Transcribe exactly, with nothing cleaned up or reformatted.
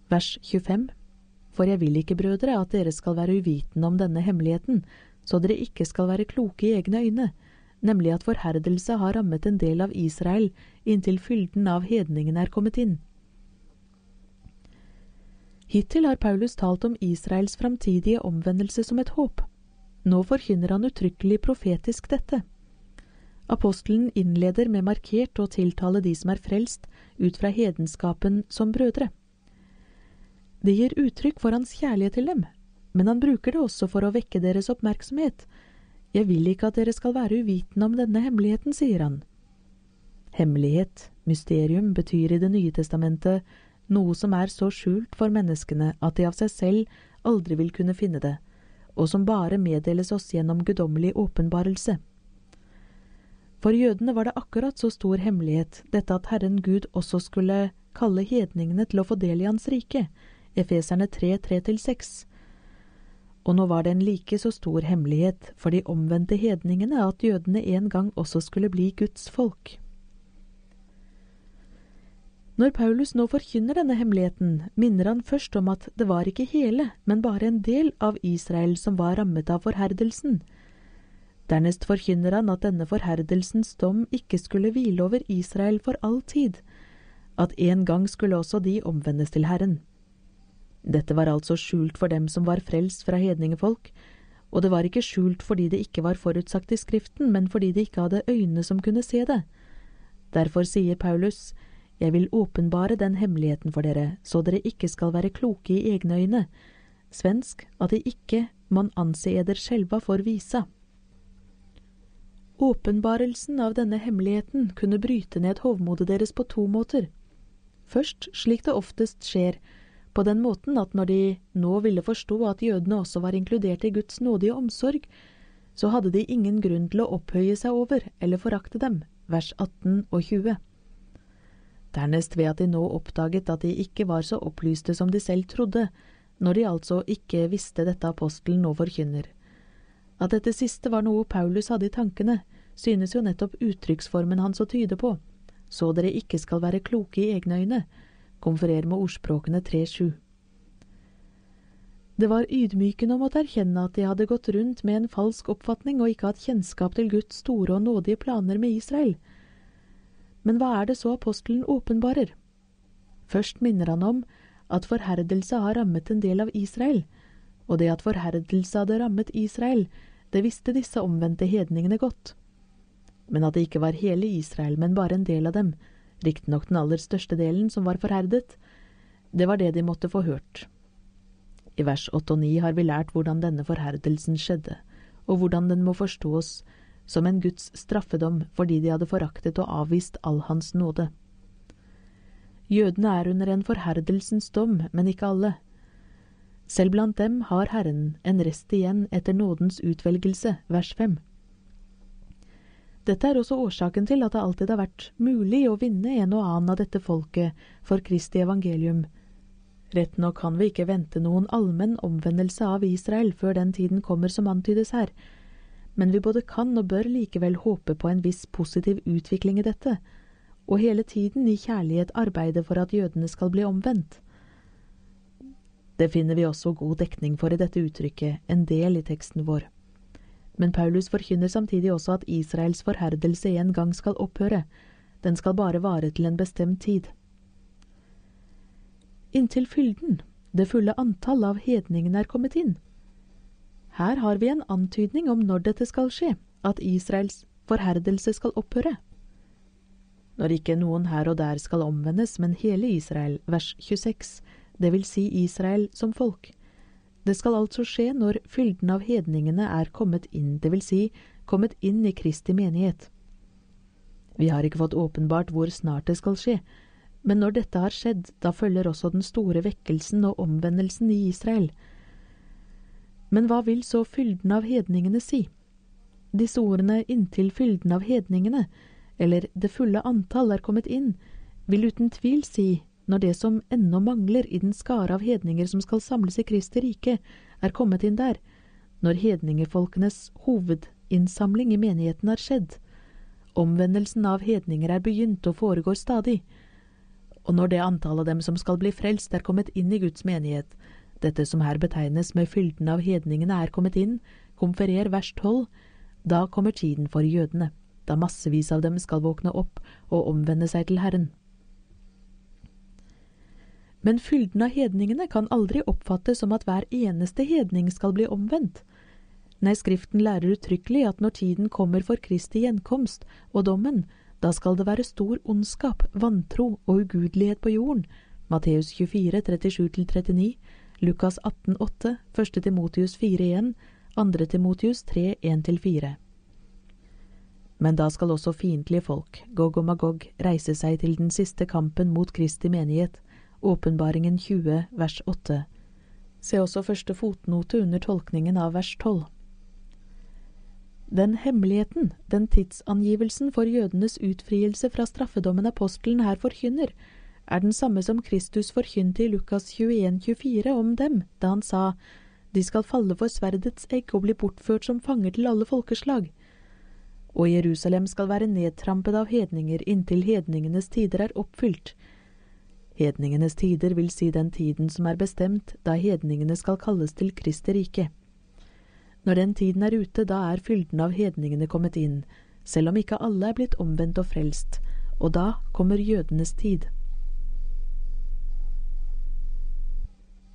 Vers tjuefem. For jeg vil ikke, brødre, at dere skal være uvitende om denne hemmeligheten, så dere ikke skal være kloke i egne øyne, nemlig at forherdelse har rammet en del av Israel inntil fylden av hedningen er kommet inn. Hittil har Paulus talt om Israels framtidige omvendelse som et håp. Nå forkynner han uttrykkelig profetisk dette. Apostelen innleder med markert å tiltale de som er frelst ut fra hedenskapen som brødre. Det gir uttrykk for hans kjærlighet til dem, men han bruker det også for å vekke deres oppmerksomhet. Jeg vil ikke at dere skal være uvitende om denne hemmeligheten, sier han. Hemmelighet, mysterium, betyr i Det nye testamentet noe som er så skjult for menneskene at de av seg selv aldri vil kunne finne det, og som bare meddeles oss gjennom guddommelig åpenbarelse. For jødene var det akkurat så stor hemmelighet, dette at Herren Gud også skulle kalle hedningene til å få del i hans rike, Efeserne tre, tre til seks. Og nå var det en like så stor hemmelighet for de omvendte hedningene at jødene en gang også skulle bli Guds folk. Når Paulus nå forkynner denne hemmeligheten, minner han først om at det var ikke hele, men bare en del av Israel som var rammet av forherdelsen. Dernest forkynner han at denne forherdelsens dom ikke skulle hvile over Israel for all tid, at en gang skulle også de omvendes til Herren. Dette var altså skjult for dem som var frelst fra hedningefolk, og det var ikke skjult fordi det ikke var forutsagt i Skriften, men fordi de ikke hadde øyne som kunne se det. Derfor sier Paulus, «Jeg vil åpenbare den hemmeligheten for dere, så dere ikke skal være kloke i egne øyne. Svensk, at de ikke man anse eder skjelva for visa.» Åpenbarelsen av denne hemmeligheten kunne bryte ned hovmodet deres på to måter. Først, slik det oftest skjer, på den måten at når de nå ville forstå at jødene også var inkludert i Guds nådige omsorg, så hadde de ingen grunn til å opphøye seg over eller forakte dem, vers atten og tjue. Dernest ved at de nå oppdaget at de ikke var så opplyste som de selv trodde, når de altså ikke visste dette apostelen nå forkynner. At dette siste var noe Paulus hadde i tankene, synes jo nettopp uttrykksformen hans å tyde på, så dere ikke skal være kloke i egne øyne, konferer med ordspråkene tre sju. Det var ydmykende å måtte erkjenne at de hadde gått rundt med en falsk oppfatning og ikke hatt kjennskap til Guds store og nådige planer med Israel. Men hva er det så apostelen åpenbarer? Først minner han om at forherdelse har rammet en del av Israel, og det at forherdelse hadde rammet Israel, det visste disse omvendte hedningene godt. Men at det ikke var hele Israel, men bare en del av dem, riktignok den aller største delen som var forherdet, det var det de måtte få hørt. I vers åtte og ni har vi lært hvordan denne forherdelsen skjedde, og hvordan den må forstås som en Guds straffedom fordi de hadde foraktet og avvist all hans nåde. Jødene er under en forherdelsens dom, men ikke alle. Selv blant dem har Herren en rest igjen etter nådens utvelgelse, vers fem. Dette er også årsaken til at det alltid har vært mulig å vinne en og annen av dette folket for Kristi evangelium. Rett nok kan vi ikke vente noen allmenn omvendelse av Israel før den tiden kommer som antydes her, men vi både kan og bør likevel håpe på en viss positiv utvikling i dette, og hele tiden i kjærlighet arbeide for at jødene skal bli omvendt. Det finner vi også god dekning for i dette uttrykket, en del i teksten vår. Men Paulus forkynner samtidig også at Israels forherdelse en gang skal opphøre. Den skal bare vare til en bestemt tid. Inntil fylden, det fulle antall av hedningene er kommet inn. Her har vi en antydning om når dette skal skje, at Israels forherdelse skal opphøre. Når ikke noen her og der skal omvendes, men hele Israel, vers tjueseks, det vil si Israel som folk. Det skal altså skje når fylden av hedningene er kommet inn, det vil si kommet inn i Kristi menighet. Vi har ikke fått åpenbart hvor snart det skal skje, men når dette har skjedd, da følger også den store vekkelsen og omvendelsen i Israel. Men hva vil så fylden av hedningene si? Disse ordene inntil fylden av hedningene, eller det fulle antall er kommet inn, vil uten tvil si når det som ennå mangler i den skare av hedninger som skal samles i Kristi rike, er kommet inn der, når hedningefolkenes hovedinnsamling i menigheten har skjedd, omvendelsen av hedninger er begynt og foregår stadig, Og når det antall av dem som skal bli frelst er kommet inn i Guds menighet, dette som her betegnes med fylden av hedningene er kommet inn, konferer vers tolv, da kommer tiden for jødene, da massevis av dem skal våkne opp og omvende seg til Herren. Men fylden av hedningene kan aldri oppfattes som at hver eneste hedning skal bli omvendt. Nei, Skriften lærer uttrykkelig at når tiden kommer for Kristi gjenkomst og dommen, da skal det være stor ondskap, vantro og ugudelighet på jorden. Matteus tjuefire, trettisju til trettini, Lukas atten, åtte, første Timotius fire, en, andre Timotius tre, en til fire. Men da skal også fiendtlige folk, Gog og Magog, reise seg til den siste kampen mot Kristi menighet, Åpenbaringen tjue, vers åtte. Se også første fotnote under tolkningen av vers tolv. Den hemmeligheten, den tidsangivelsen for jødenes utfrielse fra straffedommen apostelen her forkynner, er den samme som Kristus forkynte i Lukas tjueen, tjuefire om dem, da han sa, de skal falle for sverdets egg og bli bortført som fanger til alle folkeslag. Og Jerusalem skal være nedtrampet av hedninger inntil hedningenes tider er oppfylt. Hedningenes tider vil si den tiden som er bestemt, da hedningene skal kalles til Kristi rike. Når den tiden er ute, da er fylden av hedningene kommet inn, selv om ikke alle er blitt omvendt og frelst, og da kommer jødenes tid.